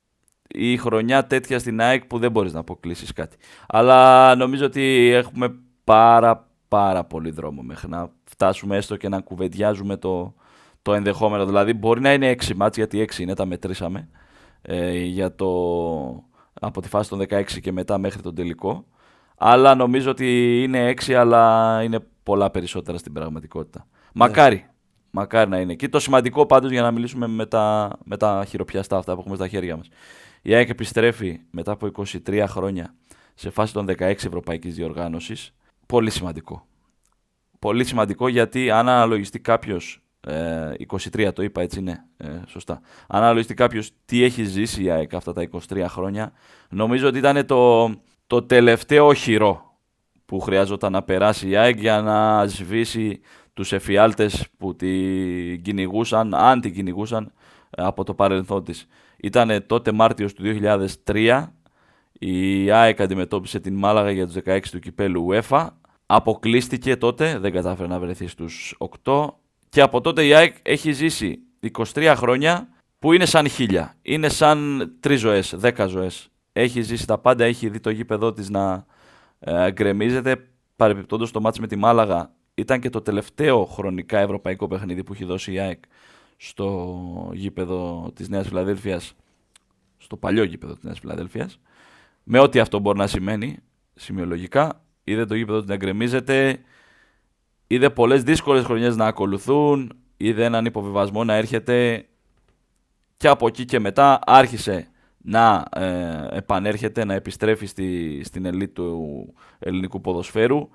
η χρονιά τέτοια στην ΑΕΚ που δεν μπορείς να αποκλείσεις κάτι. Αλλά νομίζω ότι έχουμε πάρα πάρα πολύ δρόμο μέχρι να φτάσουμε έστω και να κουβεντιάζουμε το, το ενδεχόμενο. Δηλαδή μπορεί να είναι έξι μάτς, γιατί έξι είναι, τα μετρήσαμε, ε, για το, από τη φάση των δεκαέξι και μετά μέχρι τον τελικό. Αλλά νομίζω ότι είναι έξι, αλλά είναι πολλά περισσότερα στην πραγματικότητα. Μακάρι, ναι. μακάρι να είναι εκεί. Το σημαντικό πάντως, για να μιλήσουμε με τα, με τα χειροπιαστά αυτά που έχουμε στα χέρια μας. Η ΑΕΚ επιστρέφει μετά από είκοσι τρία χρόνια σε φάση των δεκαέξι ευρωπαϊκής διοργάνωσης. Πολύ σημαντικό. Πολύ σημαντικό, γιατί αν αναλογιστεί κάποιος, ε, είκοσι τρία το είπα, έτσι είναι, ε, σωστά. Αν αναλογιστεί κάποιος τι έχει ζήσει η ΑΕΚ αυτά τα είκοσι τρία χρόνια, νομίζω ότι ήταν το, το τελευταίο οχυρό που χρειάζονταν να περάσει η ΑΕΚ για να σβήσει τους εφιάλτες που την κυνηγούσαν, αν την κυνηγούσαν, από το παρελθόν της. Ήταν τότε Μάρτιος του δύο χιλιάδες τρία, η ΑΕΚ αντιμετώπισε την Μάλαγα για τους δεκαέξι του κυπέλου UEFA, αποκλείστηκε τότε, δεν κατάφερε να βρεθεί στους οκτώ, και από τότε η ΑΕΚ έχει ζήσει είκοσι τρία χρόνια που είναι σαν χίλια, είναι σαν τρεις ζωές, δέκα ζωές. Έχει ζήσει τα πάντα, έχει δει το γήπεδό της να ε, γκρεμίζεται. Παρεμπιπτόντως, το μάτς με τη Μάλαγα ήταν και το τελευταίο χρονικά ευρωπαϊκό παιχνίδι που έχει δώσει η ΑΕΚ στο γήπεδο της Νέας Φιλαδέλφειας, στο παλιό γήπεδο της Νέας Φιλαδέλφειας, με ό,τι αυτό μπορεί να σημαίνει σημειολογικά. Είδε το γήπεδο να γκρεμίζεται, είδε πολλές δύσκολες χρονιές να ακολουθούν, είδε έναν υποβιβασμό να έρχεται, και από εκεί και μετά άρχισε να ε, επανέρχεται, να επιστρέφει στη, στην ελίτ του ελληνικού ποδοσφαίρου.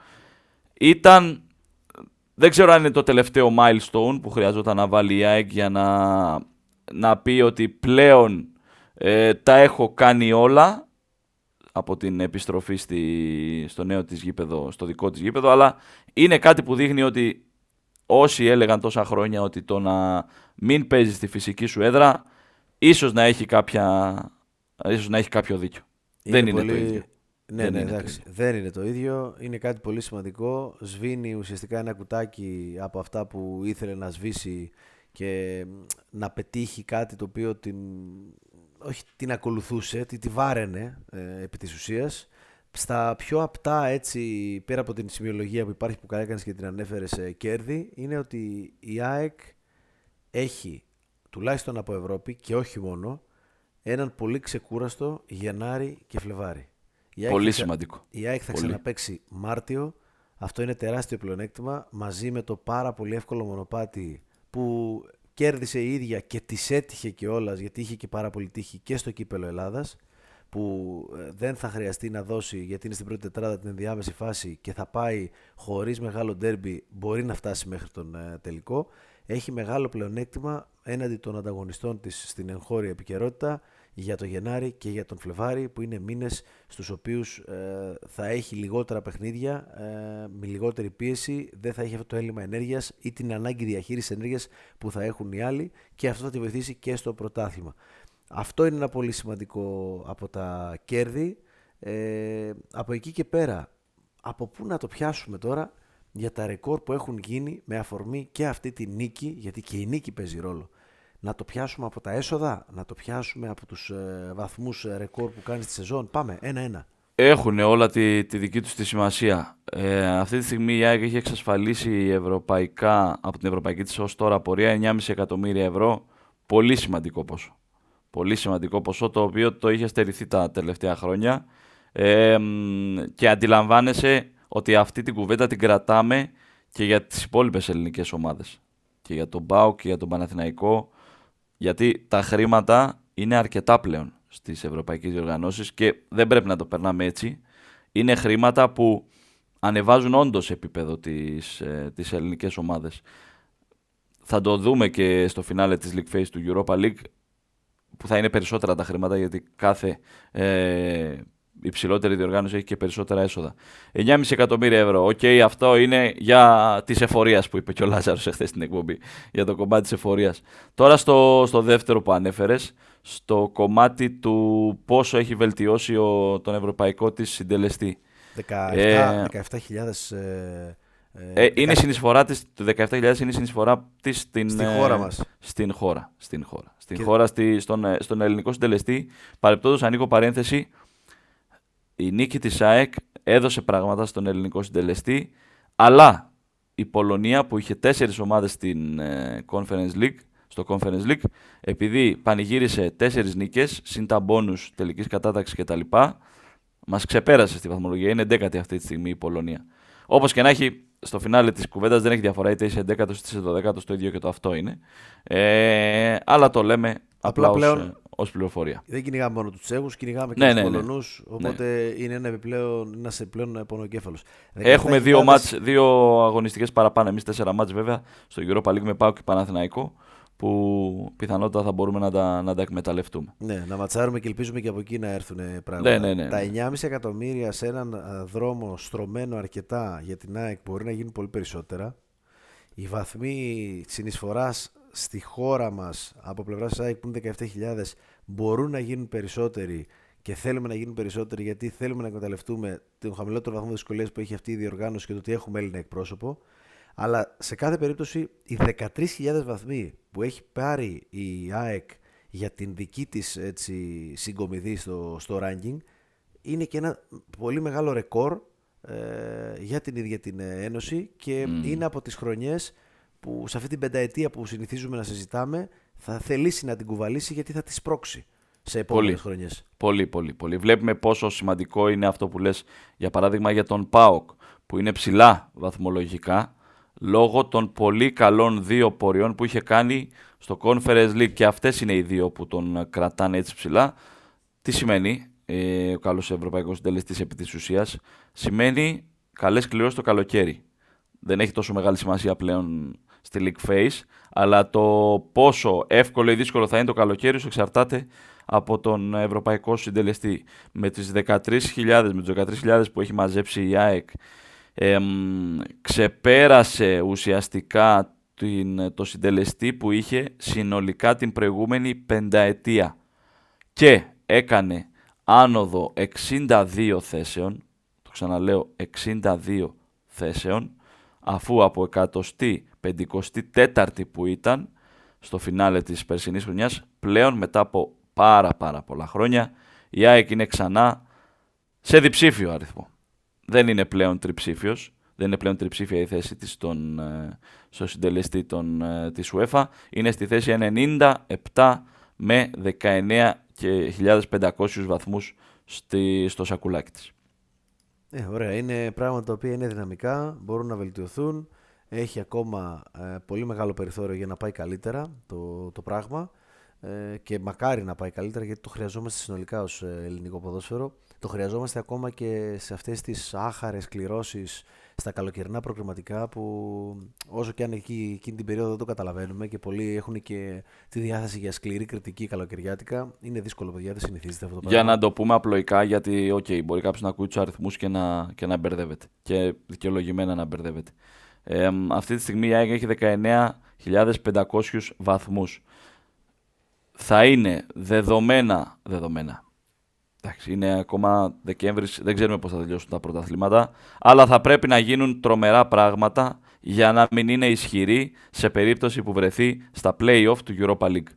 Ήταν, δεν ξέρω αν είναι το τελευταίο milestone που χρειαζόταν να βάλει η ΑΕΚ για να, να πει ότι πλέον ε, τα έχω κάνει όλα από την επιστροφή στη, στο νέο της γήπεδο, στο δικό της γήπεδο, αλλά είναι κάτι που δείχνει ότι όσοι έλεγαν τόσα χρόνια ότι το να μην παίζει στη φυσική σου έδρα, ίσως να έχει, κάποια, ίσως να έχει κάποιο δίκιο. Είναι δεν πολύ, είναι το ίδιο. Ναι, δεν ναι, είναι εντάξει. το ίδιο. Δεν είναι το ίδιο. Είναι κάτι πολύ σημαντικό. Σβήνει ουσιαστικά ένα κουτάκι από αυτά που ήθελε να σβήσει και να πετύχει κάτι το οποίο την, όχι την ακολουθούσε, τη, τη βάραινε ε, επί της ουσίας. Στα πιο απτά, έτσι, πέρα από την σημειολογία που υπάρχει που καλά έκανες και την ανέφερες σε κέρδη, είναι ότι η ΑΕΚ έχει, τουλάχιστον από Ευρώπη και όχι μόνο, έναν πολύ ξεκούραστο Γενάρη και Φλεβάρη. Η ΑΕΚ Πολύ θα, σημαντικό. Η ΑΕΚ θα Πολύ. ξαναπαίξει Μάρτιο. Αυτό είναι τεράστιο πλεονέκτημα, μαζί με το πάρα πολύ εύκολο μονοπάτι που κέρδισε η ίδια και της έτυχε κιόλας, γιατί είχε και πάρα πολύ τύχη και στο κύπελο Ελλάδας, που δεν θα χρειαστεί να δώσει, γιατί είναι στην πρώτη τετράδα, την ενδιάμεση φάση και θα πάει χωρίς μεγάλο ντέρμπι, μπορεί να φτάσει μέχρι τον ε, τελικό. Έχει μεγάλο πλεονέκτημα έναντι των ανταγωνιστών της στην εγχώρια επικαιρότητα για το Γενάρη και για τον Φλεβάρη, που είναι μήνες στους οποίους ε, θα έχει λιγότερα παιχνίδια, ε, με λιγότερη πίεση, δεν θα έχει αυτό το έλλειμμα ενέργειας ή την ανάγκη διαχείρισης ενέργειας που θα έχουν οι άλλοι, και αυτό θα τη βοηθήσει και στο πρωτάθλημα. Αυτό είναι ένα πολύ σημαντικό από τα κέρδη. Ε, από εκεί και πέρα, από πού να το πιάσουμε τώρα για τα ρεκόρ που έχουν γίνει με αφορμή και αυτή τη νίκη, γιατί και η νίκη παίζει ρόλο. Να το πιάσουμε από τα έσοδα, να το πιάσουμε από τους ε, βαθμούς ρεκόρ που κάνει στη σεζόν. Πάμε, ένα-ένα. Έχουν όλα τη, τη δική τους τη σημασία. Ε, αυτή τη στιγμή η ΑΕΚ έχει εξασφαλίσει ευρωπαϊκά, από την ευρωπαϊκή της ως τώρα πορεία εννιά κόμμα πέντε εκατομμύρια ευρώ. Πολύ σημαντικό ποσό. Πολύ σημαντικό ποσό, το οποίο το είχε στερηθεί τα τελευταία χρόνια. Ε, και αντιλαμβάνεσαι ότι αυτή την κουβέντα την κρατάμε και για τις υπόλοιπες ελληνικές ομάδες. Και για τον ΠΑΟΚ και για τον Παναθηναϊκό. Γιατί τα χρήματα είναι αρκετά πλέον στις ευρωπαϊκές διοργανώσεις και δεν πρέπει να το περνάμε έτσι. Είναι χρήματα που ανεβάζουν όντως επίπεδο τις, ε, τις ελληνικές ομάδες. Θα το δούμε και στο φινάλε της League Phase του Europa League, που θα είναι περισσότερα τα χρήματα, γιατί κάθε ε, υψηλότερη διοργάνωση έχει και περισσότερα έσοδα. εννιά κόμμα πέντε εκατομμύρια ευρώ. Οκ, okay, αυτό είναι για της εφορίας που είπε και ο Λάζαρος εχθές στην εκπομπή, για το κομμάτι της εφορίας. Τώρα στο, στο δεύτερο που ανέφερες, στο κομμάτι του πόσο έχει βελτιώσει ο, τον ευρωπαϊκό της συντελεστή. δεκαεπτά χιλιάδες ε, Ε, ε, είναι η συνεισφορά της, το δεκαεπτά χιλιάδες είναι η συνεισφορά της στην, στη χώρα μας. Στην χώρα, στην χώρα, στην Και... χώρα στη, στον, στον ελληνικό συντελεστή. Παρεπτόντως, ανοίγω παρένθεση, η νίκη της ΑΕΚ έδωσε πράγματα στον ελληνικό συντελεστή, αλλά η Πολωνία που είχε τέσσερις ομάδες στην ε, Conference League, στο Conference League, επειδή πανηγύρισε τέσσερις νίκες, συν τα μπόνους τελικής κατάταξης κτλ., μας ξεπέρασε στη βαθμολογία. Είναι εντέκατη αυτή τη στιγμή η Πολωνία. Όπως και να έχει, στο φινάλε της κουβέντας δεν έχει διαφορά, είτε είσαι εντέκατος είτε είσαι δωδέκατος, το ίδιο και το αυτό είναι. Ε, αλλά το λέμε απλά, απλά πλέον, ως, ως πληροφορία. Δεν κυνηγάμε μόνο τους Τσέχους, κυνηγάμε και ναι, τους ναι, Πολωνούς, ναι. Οπότε ναι. είναι ένα επιπλέον, ένας επιπλέον πονοκέφαλος. Έχουμε δύο, μάτς, δύο αγωνιστικές παραπάνω, εμείς τέσσερα μάτς βέβαια, στο Europa League με ΠΑΟΚ και Παναθηναϊκό, που πιθανότατα θα μπορούμε να τα, να τα εκμεταλλευτούμε. Ναι, να ματσάρουμε και ελπίζουμε και από εκεί να έρθουν πράγματα. Ναι, ναι, ναι, ναι. Τα εννιά κόμμα πέντε εκατομμύρια σε έναν δρόμο στρωμένο αρκετά για την ΑΕΚ μπορεί να γίνουν πολύ περισσότερα. Οι βαθμοί συνεισφοράς στη χώρα μας από πλευράς της ΑΕΚ που είναι δεκαεπτά χιλιάδες μπορούν να γίνουν περισσότεροι και θέλουμε να γίνουν περισσότεροι, γιατί θέλουμε να εκμεταλλευτούμε τον χαμηλότερο βαθμό δυσκολίας που έχει αυτή η διοργάνωση και το ότι έχουμε Έλληνα εκπρόσωπο. Αλλά σε κάθε περίπτωση οι δεκατρείς χιλιάδες βαθμοί που έχει πάρει η ΑΕΚ για την δική της έτσι, συγκομιδή στο, στο ranking είναι και ένα πολύ μεγάλο ρεκόρ ε, για την ίδια την Ένωση και mm. είναι από τις χρονιές που σε αυτή την πενταετία που συνηθίζουμε να συζητάμε θα θελήσει να την κουβαλήσει, γιατί θα τη σπρώξει σε επόμενες χρονιές. Πολύ, πολύ, πολύ. Βλέπουμε πόσο σημαντικό είναι αυτό που λες, για παράδειγμα για τον ΠΑΟΚ, που είναι ψηλά βαθμολογικά, λόγω των πολύ καλών δύο πορεών που είχε κάνει στο Conference League, και αυτές είναι οι δύο που τον κρατάνε έτσι ψηλά. Τι σημαίνει ε, ο καλός ευρωπαϊκός συντελεστής επί της ουσίας? Σημαίνει καλές κληρώσεις το καλοκαίρι. Δεν έχει τόσο μεγάλη σημασία πλέον στη League Phase, αλλά το πόσο εύκολο ή δύσκολο θα είναι το καλοκαίρι σου εξαρτάται από τον ευρωπαϊκό συντελεστή. Με τις δεκατρείς χιλιάδες, με τους δεκατρείς χιλιάδες που έχει μαζέψει η ΑΕΚ, Ε, ξεπέρασε ουσιαστικά την, το συντελεστή που είχε συνολικά την προηγούμενη πενταετία και έκανε άνοδο εξήντα δύο θέσεων, το ξαναλέω εξήντα δύο θέσεων, αφού από εκατοστή πεντηκοστή τέταρτη που ήταν στο φινάλε της περσινής χρονιάς, πλέον μετά από πάρα πάρα πολλά χρόνια η ΑΕΚ είναι ξανά σε διψήφιο αριθμό. Δεν είναι πλέον τριψήφιος, δεν είναι πλέον τριψήφια η θέση της στον, στο συντελεστή των, της UEFA, είναι στη θέση ενενήντα επτά με δεκαεννέα χιλιάδες πεντακόσιους βαθμούς στη, στο σακουλάκι της. Ε, ωραία, είναι πράγματα τα οποία είναι δυναμικά, μπορούν να βελτιωθούν, έχει ακόμα ε, πολύ μεγάλο περιθώριο για να πάει καλύτερα το, το πράγμα ε, και μακάρι να πάει καλύτερα, γιατί το χρειαζόμαστε συνολικά ως ε, ελληνικό ποδόσφαιρο. Το χρειαζόμαστε ακόμα και σε αυτές τις άχαρες κληρώσεις στα καλοκαιρινά προκριματικά, που όσο και αν εκεί εκείνη την περίοδο δεν το καταλαβαίνουμε και πολλοί έχουν και τη διάθεση για σκληρή κριτική καλοκαιριάτικα, είναι δύσκολο, παιδιά, δεν συνηθίζεται αυτό το πράγμα. Για να το πούμε απλοϊκά, γιατί okay, μπορεί κάποιος να ακούει τους αριθμούς και να, και να μπερδεύεται, και δικαιολογημένα να μπερδεύεται. Ε, αυτή τη στιγμή η ΑΕΚ έχει δεκαεννέα χιλιάδες πεντακόσιους βαθμούς. Θα είναι δεδομένα, δεδομένα. Εντάξει, είναι ακόμα Δεκέμβρης, δεν ξέρουμε πώς θα τελειώσουν τα πρωταθλήματα, αλλά θα πρέπει να γίνουν τρομερά πράγματα για να μην είναι ισχυρή σε περίπτωση που βρεθεί στα play-off του Europa League.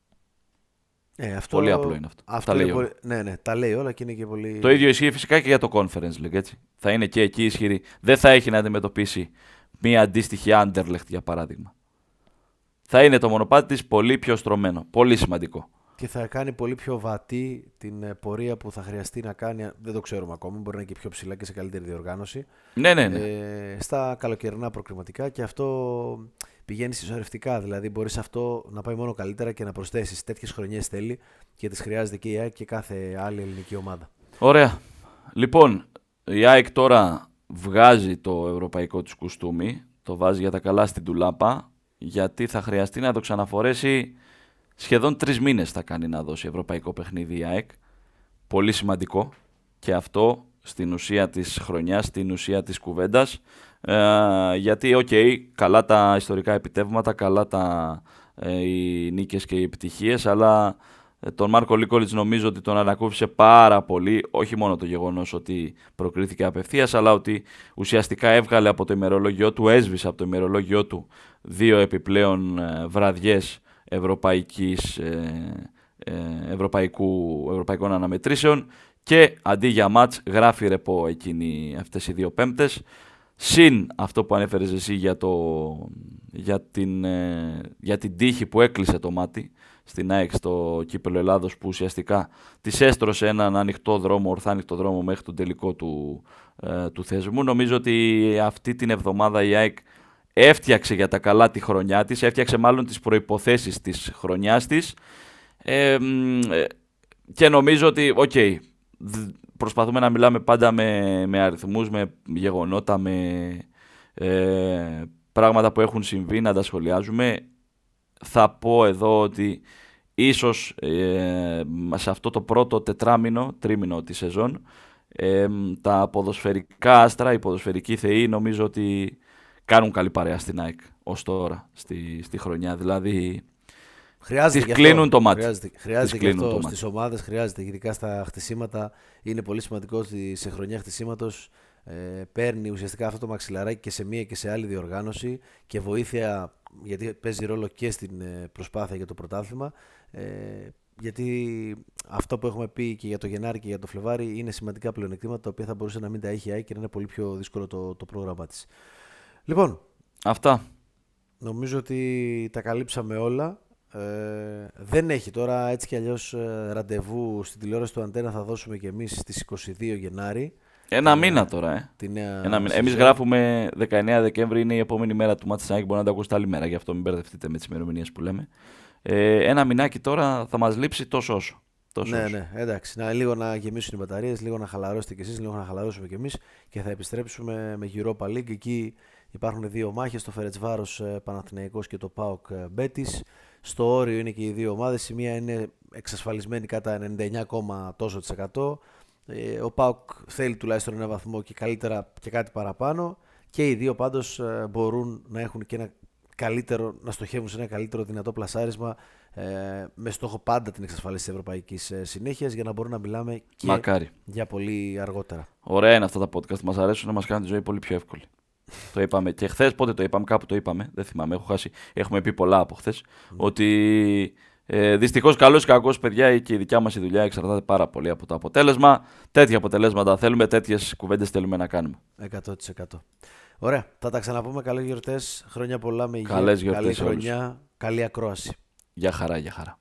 Ε, αυτό, πολύ απλό είναι αυτό. αυτό τα είναι λέει πολύ, όλα. ναι, ναι, τα λέει όλα και είναι και πολύ... Το ίδιο ισχύει φυσικά και για το Conference League, έτσι. Θα είναι και εκεί ισχυρή. Δεν θα έχει να αντιμετωπίσει μία αντίστοιχη Anderlecht, για παράδειγμα. Θα είναι το μονοπάτι της πολύ πιο στρωμένο. Πολύ σημαντικό. Και θα κάνει πολύ πιο βατή την πορεία που θα χρειαστεί να κάνει, δεν το ξέρουμε ακόμα, μπορεί να είναι και πιο ψηλά και σε καλύτερη διοργάνωση. Ναι, ναι, ναι. Ε, στα καλοκαιρινά προκριματικά, και αυτό πηγαίνει συσσωρευτικά. Δηλαδή, μπορείς αυτό να πάει μόνο καλύτερα και να προσθέσεις. Τέτοιες χρονιές θέλει και τις χρειάζεται και η ΑΕΚ και κάθε άλλη ελληνική ομάδα. Ωραία. Λοιπόν, η ΑΕΚ τώρα βγάζει το ευρωπαϊκό της κουστούμι, το βάζει για τα καλά στην τουλάπα, γιατί θα χρειαστεί να το ξαναφορέσει. Σχεδόν τρεις μήνες θα κάνει να δώσει ευρωπαϊκό παιχνίδι η ΑΕΚ. Πολύ σημαντικό και αυτό στην ουσία της χρονιάς, στην ουσία της κουβέντας. Ε, γιατί, οκ, okay, καλά τα ιστορικά επιτεύγματα, καλά τα, ε, οι νίκες και οι επιτυχίες, αλλά ε, τον Μάρκο Νίκολιτς νομίζω ότι τον ανακούφισε πάρα πολύ, όχι μόνο το γεγονός ότι προκρίθηκε απευθείας, αλλά ότι ουσιαστικά έβγαλε από το ημερολόγιο του, έσβησε από το ημερολόγιο του δύο επιπλέον ε, βραδιές ευρωπαϊκής, ε, ε, ευρωπαϊκού, ευρωπαϊκών αναμετρήσεων, και αντί για μάτς γράφει ρεπό εκείνη, αυτές οι δύο πέμπτες, συν αυτό που ανέφερες εσύ για, το, για, την, ε, για την τύχη που έκλεισε το μάτι στην ΑΕΚ στο Κύπελλο Ελλάδος, που ουσιαστικά της έστρωσε έναν ανοιχτό δρόμο, ορθά ανοιχτό δρόμο μέχρι τον τελικό του, ε, του θεσμού. Νομίζω ότι αυτή την εβδομάδα η ΑΕΚ έφτιαξε για τα καλά τη χρονιά της, έφτιαξε μάλλον τις προϋποθέσεις της χρονιάς της, ε, και νομίζω ότι, οκ, okay, προσπαθούμε να μιλάμε πάντα με, με αριθμούς, με γεγονότα, με ε, πράγματα που έχουν συμβεί, να τα σχολιάζουμε. Θα πω εδώ ότι ίσως ε, σε αυτό το πρώτο τετράμινο, τρίμηνο της σεζόν, ε, τα ποδοσφαιρικά άστρα, οι ποδοσφαιρικοί θεοί, νομίζω ότι κάνουν καλή παρέα στην ΑΕΚ ως τώρα, στη, στη χρονιά. Δηλαδή, χρειάζεται τις κλείνουν το μάτι. Χρειάζεται, χρειάζεται και αυτό στις μάτι. ομάδες, χρειάζεται, ειδικά στα χτισίματα. Είναι πολύ σημαντικό ότι σε χρονιά χτισίματος ε, παίρνει ουσιαστικά αυτό το μαξιλαράκι και σε μία και σε άλλη διοργάνωση και βοήθεια, γιατί παίζει ρόλο και στην ε, προσπάθεια για το πρωτάθλημα. Ε, γιατί αυτό που έχουμε πει και για το Γενάρη και για το Φλεβάρι είναι σημαντικά πλεονεκτήματα, τα οποία θα μπορούσε να μην τα έχει η ΑΕΚ και να είναι πολύ πιο δύσκολο το, το πρόγραμμά της. Λοιπόν, αυτά. Νομίζω ότι τα καλύψαμε όλα. Ε, δεν έχει τώρα έτσι κι αλλιώς ε, ραντεβού στην τηλεόραση του Αντένα, θα δώσουμε και εμείς στις είκοσι δύο Γενάρη. Ένα την, μήνα τώρα, ε. Τη νέα Ένα μήνα. Εμείς γράφουμε δεκαεννέα Δεκέμβρη, είναι η επόμενη μέρα του μάτς της ΑΕΚ, μπορεί να τα ακούσετε άλλη μέρα, γι' αυτό μην μπερδευτείτε με τις ημερομηνίες που λέμε. Ε, ένα μηνάκι τώρα θα μας λείψει τόσο όσο. Τόσο ναι, όσο. ναι, εντάξει. Να, λίγο να γεμίσουν οι μπαταρίες, λίγο να χαλαρώσετε κι εσείς, λίγο να χαλαρώσουμε κι εμείς και θα επιστρέψουμε με Europa League. Εκεί υπάρχουν δύο μάχες, το Φερετσβάρος Παναθηναϊκός και το ΠΑΟΚ Μπέτις. Στο όριο είναι και οι δύο ομάδες. Η μία είναι εξασφαλισμένη κατά ενενήντα εννέα, τόσο της εκατό. Ο ΠΑΟΚ θέλει τουλάχιστον ένα βαθμό και καλύτερα και κάτι παραπάνω. Και οι δύο πάντως μπορούν να έχουν και ένα καλύτερο, να στοχεύουν σε ένα καλύτερο δυνατό πλασάρισμα ε, με στόχο πάντα την εξασφάλιση της ευρωπαϊκής ε, συνέχειας για να μπορούμε να μιλάμε και Μακάρι. για πολύ αργότερα. Ωραία είναι αυτά τα podcast. Μας αρέσουν να μας κάνουν τη ζωή πολύ πιο εύκολη. Το είπαμε και χθες, πότε το είπαμε, κάπου το είπαμε. Δεν θυμάμαι, έχω χάσει. Έχουμε πει πολλά από χθες. Mm. Ότι ε, δυστυχώς, καλώς ή κακώς, παιδιά, και η δικιά μας η δουλειά εξαρτάται πάρα πολύ από το αποτέλεσμα. Τέτοια αποτελέσματα θέλουμε, τέτοιες κουβέντες θέλουμε να κάνουμε. εκατό τοις εκατό. Ωραία, θα τα ξαναπούμε. Καλές γιορτές, χρόνια πολλά με υγεία. Καλές γιορτές καλή σε όλους. χρονιά, καλή ακρόαση. Γεια χαρά, γεια χαρά.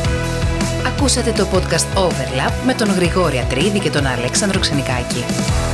Ακούσατε το podcast Overlap με τον Γρηγόρη Ατρίδη και τον Αλέξανδρο Ξενικάκη.